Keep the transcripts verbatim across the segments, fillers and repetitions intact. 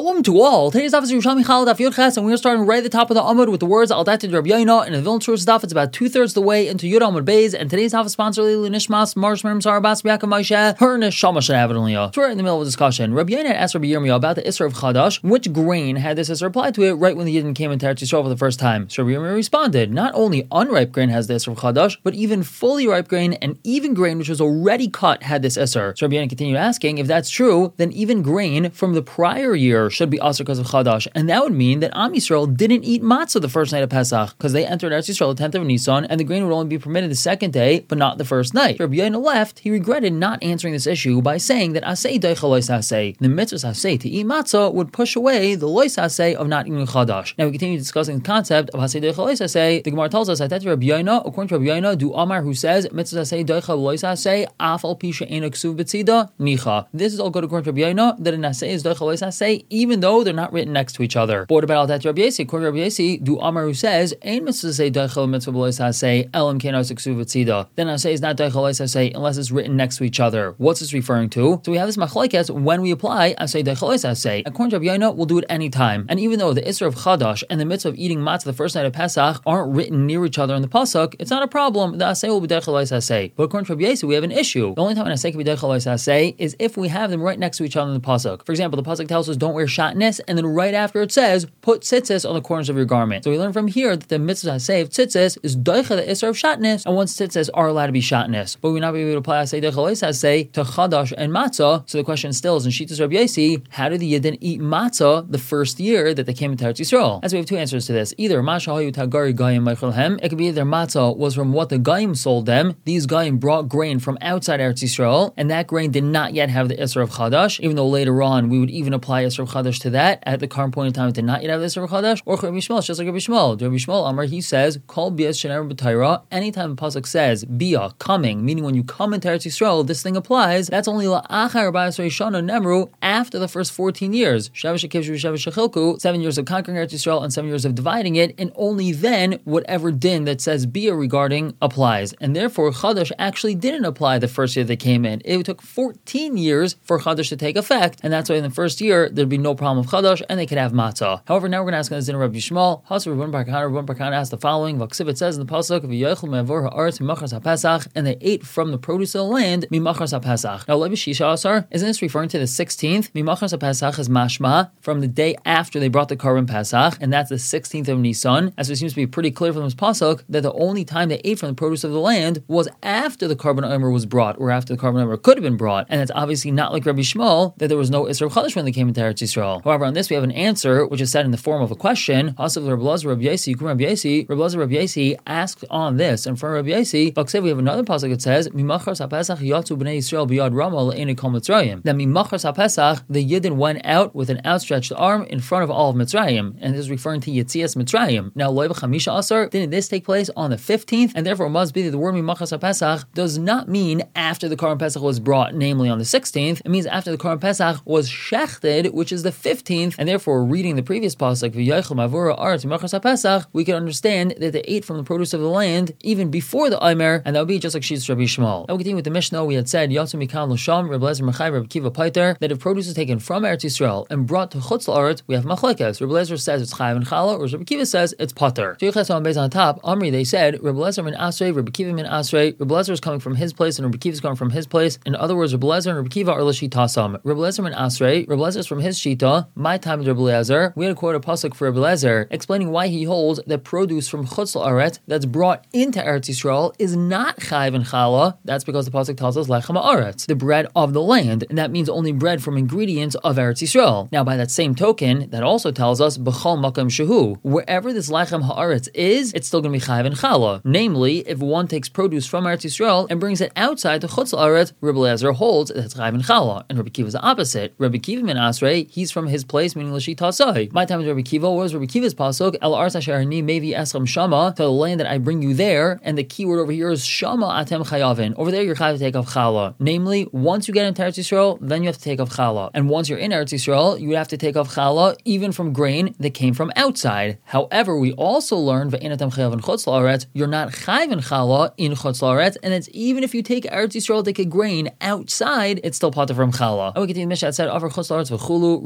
Shalom to all. Today's daf is Yerushalmi Chalad Daf Yud Ches, and we are starting right at the top of the Amud with the words Al Dated Rabbi Yoina. And in the Vilna Torah daf, it's about two thirds the way into Yud Amud Beis. And today's daf is sponsored Lili Nishmas Marsh Miriam Sarah Bas Biakam Moshe. Her Neshama should have it only. So we're in the middle of a discussion. Rabbi Yoina asked Rabbi Yirmiyah about the Isser of Chadash. Which grain had this Isser applied to it right when the Yidden came into Eretz Yisrael for the first time? So Rabbi Yirmiyah responded, not only unripe grain has the Isser of Chadash, but even fully ripe grain and even grain which was already cut had this Isser. So Rabbi Yoina continued asking, if that's true, then even grain from the prior year should be Asr because of Chadash, and that would mean that Am Yisrael didn't eat matzah the first night of Pesach because they entered Eretz Yisrael the tenth of Nisan, and the grain would only be permitted the second day, but not the first night. Rabbi Yoina left. He regretted not answering this issue by saying that Asay Deicha Lois Asay, the mitzvah Asay to eat matzah would push away the Lois Asay of not eating Chadash. Now we continue discussing the concept of Asay Deicha Lois Asay. The Gemara tells us that Rabbi Yoina, according to Rabbi Yoina, do Amar who says mitzvah Asay Deicha Lois Asay Afal Pisha Ena Ksuv B'tzida Nicha. This is all good according to Rabbi Yoina that an Asay is Deicha Lois Asay even though they're not written next to each other. But what about that Rabbi Yesi? According to Rabbi Yesi, do Amar who says, Ein mitzvah say deichel mitzvah b'lois hasei elam kenos eksuv v'tzida. Then hasei is not deichel lois hasei unless it's written next to each other. What's this referring to? So we have this machlekes when we apply hasei deichel lois hasei. According to Rabbi Yoina, we'll do it any time. And even though the Isser of Chadash and the mitzvah of eating matzah the first night of Pesach aren't written near each other in the pasuk, it's not a problem. The hasei will be deichel lois hasei. But according to Rabbi Yesi, we have an issue. The only time an hasei can be deichel lois hasei is if we have them right next to each other in the pasuk. For example, the pasuk tells us don't wear shatnez, and then right after it says, put tzitzis on the corners of your garment. So we learn from here that the mitzvah hasei of tzitzis is doicha the isser of shatnez, and once tzitzis are allowed to be shatnez. But we're not able to apply hasei doicha lois hasei to chadash and matzah. So the question still is in Shittas Rabbi Yesi, how did the Yidden eat matzah the first year that they came into Eretz Yisrael? As we have two answers to this. Either mashahayu tagari gayim meichelhem, it could be their matzah was from what the gayim sold them. These gayim brought grain from outside Eretz Yisrael, and that grain did not yet have the isser of chadash, even though later on we would even apply isser of chadash to that. At the current point in time, it did not yet have the isser of chadash. Or Rabbi Shmuel, just like Rabbi Shmuel. Rabbi Shmuel Amar, he says, Kol bias shener b'Torah. Anytime the pasuk says bia, coming, meaning when you come into Eretz Yisrael, this thing applies. That's only la'achar ba'asrei shana nemru, after the first fourteen years. Shavush shekivshu shavush shechilku, seven years of conquering Eretz Yisrael and seven years of dividing it, and only then whatever din that says bia regarding applies. And therefore, chadash actually didn't apply the first year they came in. It took fourteen years for chadash to take effect, and that's why in the first year there'd be no problem with chadash, and they could have matzah. However, now we're going to ask on this din of Rabbi Shmuel. Hasar Rabban Bar Kana, Rabban Bar Kana asked the following: Vaksiv, it says in the pasuk, "V'yochel me'avor ha'aretz mimachras ha'pesach," and they ate from the produce of the land mimachras ha'pesach. Now, Levi Shisha Asar, isn't this referring to the sixteenth? Mimachras ha'pesach is mashma from the day after they brought the korban Pesach, and that's the sixteenth of Nisan. As it seems to be pretty clear from this pasuk that the only time they ate from the produce of the land was after the korban omer was brought, or after the korban omer could have been brought, and it's obviously not like Rabbi Shmuel that there was no Isser of Chadash when they came into Eretz Yisrael. However, on this we have an answer which is said in the form of a question. Hasav Rabbi Lazar Rabbi Yesi, Rabbi Yesi, Rabbi Lazar Rabbi Yesi asked on this, and from Rabbi Yesi, Baksev, we have another pasuk that says, "Mimachras haPesach yatzu bnei Yisrael biyad Rama le'enei kol Mitzrayim." That Mimachras haPesach, the Yidden went out with an outstretched arm in front of all of Mitzrayim, and this is referring to Yetzias Mitzrayim. Now, Loiv Chamisha Asar, didn't this take place on the fifteenth? And therefore, it must be that the word Mimachras haPesach does not mean after the Korban Pesach was brought, namely on the sixteenth. It means after the Korban Pesach was shechted, which is the fifteenth, and therefore, reading the previous pasuk, V'yochel me'avor ha'aretz mimachras ha'pesach, we can understand that they ate from the produce of the land even before the Omer, and that would be just like Shittas Rabbi Shmuel. Now we continue with the Mishnah. We had said, Yatsu mikan l'sham, Reb Lezer Mechai, Reb Kiva Paiter, that if produce is taken from Eretz Yisrael and brought to Chutz La'aretz, we have machlekes. Reb Lezer says it's chayav and chala, or Reb Kiva says it's pater. So Yechas on based on top, Amri, they said, Reb Lezer min Asrei, Reb Kiva min Asrei. Reb Lezer is coming from his place, and Reb Kiva is coming from his place. In other words, Reb Lezer and Reb Kiva are l'shitasam. Reb Lezer min Asrei, Reb Lezer is from his shita. My time is Reb Lezer. We had to quote a pasuk for Reb Lezer, explaining why he holds that produce from Chutz La'aretz that's brought into Eretz Yisrael is not chayav and chala. That's because the pasuk tells us lechem ha'aretz, the bread of the land, and that means only bread from ingredients of Eretz Yisrael. Now, by that same token, that also tells us b'chol makam shehu, wherever this lechem ha'aretz is, it's still going to be chayav and chala. Namely, if one takes produce from Eretz Yisrael and brings it outside to Chutz La'aretz, Reb Lezer holds that's chayav and chala, and Rabbi Kiva is the opposite. Rabbi Kiva min Asrei, he's from his place, meaning l'shitasai. My time is Rabbi Kiva. What was Rabbi Kiva's pasuk? El arz asher ani mevi eschem shama, to the land that I bring you there, and the key word over here is shama atem chayavin. Over there, you're chayav to take off chala. Namely, once you get into Eretz Yisrael, then you have to take off chala. And once you're in Eretz Yisrael, you would have to take off chala even from grain that came from outside. However, we also learned ve'enatem chayavin chutz la'aretz, you're not chayavin chala in chutz la'aretz, and it's even if you take Eretz Yisrael, take a grain outside, it's still pater from chala. And we continue the Mishnah that said, Avar chutz la'aretz v'chulu,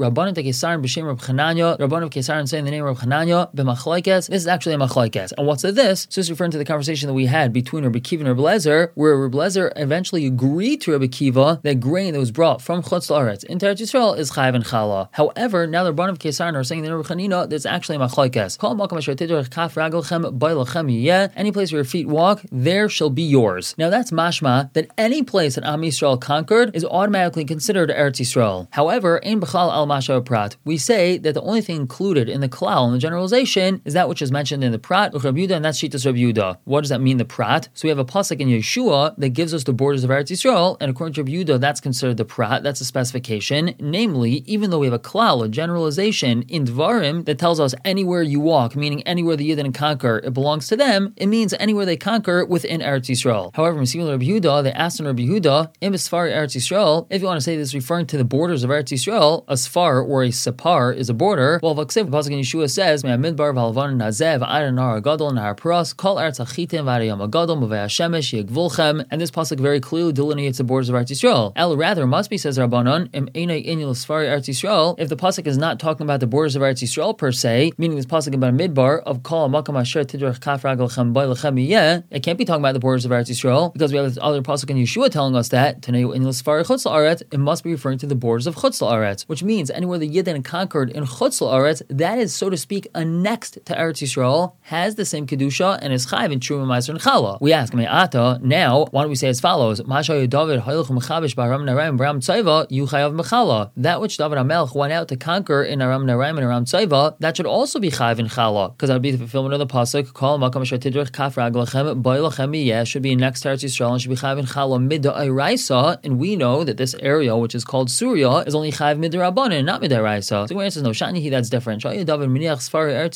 Rabbanan de Kesarim b'shem Reb Chananya, Rabbanan of Kesarim saying the name of Reb Chananya, b'machlokes. This is actually a machlokes. And what's this? So it's referring to the conversation that we had between Rabbi Akiva and Rabbi Lezer, where Rabbi Lezer eventually agreed to Rabbi Akiva that grain that was brought from Chutz La'aretz into Eretz Yisrael is chayav and chala. However, now the Rabbanan of Kesarim are saying the name of Reb Chanina that's actually a machlokes. Kol makom asher tidrech kaf ragelchem b'ilachem yeh. Any place where your feet walk, there shall be yours. Now that's mashma that any place that Am Yisrael conquered is automatically considered Eretz Yisrael. However, ein b'chal al masha prat, we say that the only thing included in the klal, in the generalization, is that which is mentioned in the prat, Reb Yehuda, and that's Shitas Reb Yehuda. What does that mean, the prat? So we have a pasuk in Yeshua that gives us the borders of Eretz Yisrael, and according to Reb Yehuda, that's considered the prat, that's a specification. Namely, even though we have a klal, a generalization in Dvarim that tells us anywhere you walk, meaning anywhere the Yidden conquer, it belongs to them, it means anywhere they conquer within Eretz Yisrael. However, in Simon Reb Yehuda, they asked in Reb Yehuda, in Sfar Eretz Yisrael, if you want to say this referring to the borders of Eretz Yisrael, a Sfar or a Sapar is a border. Well, Vaksiv, the pasuk in Yeshua says, Midbar v'alvan nazev adan nar gadol nar pras kol eretz achitim v'ariyam agadol mavei hashemesh yigvulchem. And this pasuk very clearly delineates the borders of Eretz Yisrael. El rather must be, says Rabbanon, im einay inil Sfar Eretz Yisrael. If the pasuk is not talking about the borders of Eretz Yisrael per se, meaning this pasuk about Midbar of kol makam asher tidrech kaf ragelchem b'ilachem yeh, it can't be talking about the borders of Eretz Yisrael because we have this other pasuk in Yeshua telling us that Tanei inil Sfar Chutz La'aretz, it must be referring to the borders of Chutz La'aretz, which means anywhere the Yidden conquered in Chutz La'aretz, that is, so to speak, annexed to Eretz Yisrael, has the same kedusha and is chayiv in Truma, Meiser, and Chala. We ask, Me'ata, now, why don't we say as follows? Masha David Haylach Mechabish B'Aram Naraim B'Aram Tzaiva, you chayav Mechala. That which David HaMelech went out to conquer in Aram Naraim and Aram Tzaiva, that should also be chayiv in Chala, because that would be the fulfillment of the pasuk. Kol Makam Asher Tidrech Kaf Raglachem B'Ilachem Yeh should be next to Eretz Yisrael and should be chayiv in Chala Mid'Oraisa, and we know that this area, which is called Surya, is only chayiv Mid'Rabbanan, not Mid'Oraisa. So the answer is no. Shani, that's different. David Melech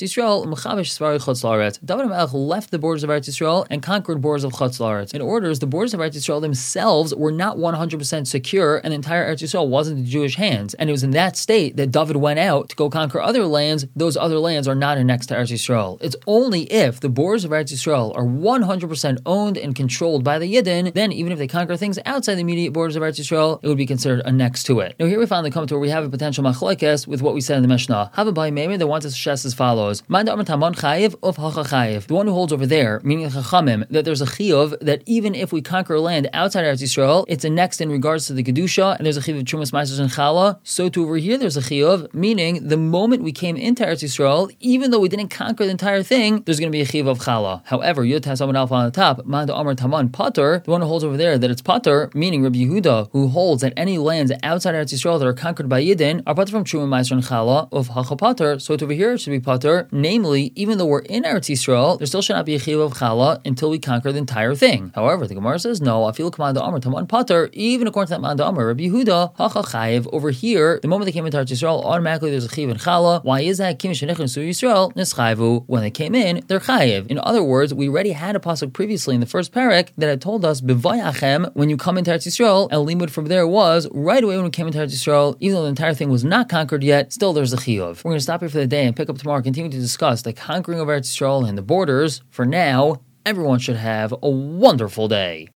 left the borders of Eretz Yisrael and conquered borders of Chutz La'aretz. In orders, the borders of Eretz Yisrael themselves were not one hundred percent secure, and the entire Eretz Yisrael wasn't in Jewish hands. And it was in that state that David went out to go conquer other lands. Those other lands are not annexed to Eretz Yisrael. It's only if the borders of Eretz Yisrael are one hundred percent owned and controlled by the Yidden, then even if they conquer things outside the immediate borders of Eretz Yisrael, it would be considered annexed to it. Now here we finally come to where we have a potential machlokes with what we said in the Mishnah. Havabay Meimei, that wants to stress as follows: the one who holds over there, meaning the Chachamim, that there's a chiyuv that even if we conquer land outside Eretz Yisrael, it's annexed in regards to the kedusha, and there's a chiyuv of Trumas, Meisers, and Chala. So too over here, there's a chiyuv, meaning the moment we came into Eretz Yisrael, even though we didn't conquer the entire thing, there's going to be a chiyuv of Chala. However, Yud has someone alpha on the top, Manda Amar Taman Pater, the one who holds over there that it's Pater, meaning Rabbi Yehuda, who holds that any lands outside Eretz Yisrael that are conquered by Yidden are Pater from Trumas, Meiser, and Chala of Hacha Pater. So over here it should be Pater, namely, even though we're in Eretz Yisrael, there still should not be a chiyuv of Chala until we conquer the entire thing. However, the Gemara says no. I feel Manda Amar Taman Pater, even according to that Manda Amar, Rabbi Yehuda Hacha Chayiv. Over here, the moment they came into Eretz Yisrael, automatically there's a chiyuv in Chala. Why is that? Kim Shenechim Sur Yisrael Nischayvu. When they came in, they're Chayiv. In other words, we already had a pasuk previously in the first parak that had told us B'Vayachem, when you come into Eretz Yisrael, and limud from there was right away when we came into Eretz Yisrael, even though the entire thing was not conquered yet, still there's a chiyuv. We're going to stop here for the day and pick up tomorrow, continue to discuss the conquering of Eretz Yisrael and the borders. For now, everyone should have a wonderful day.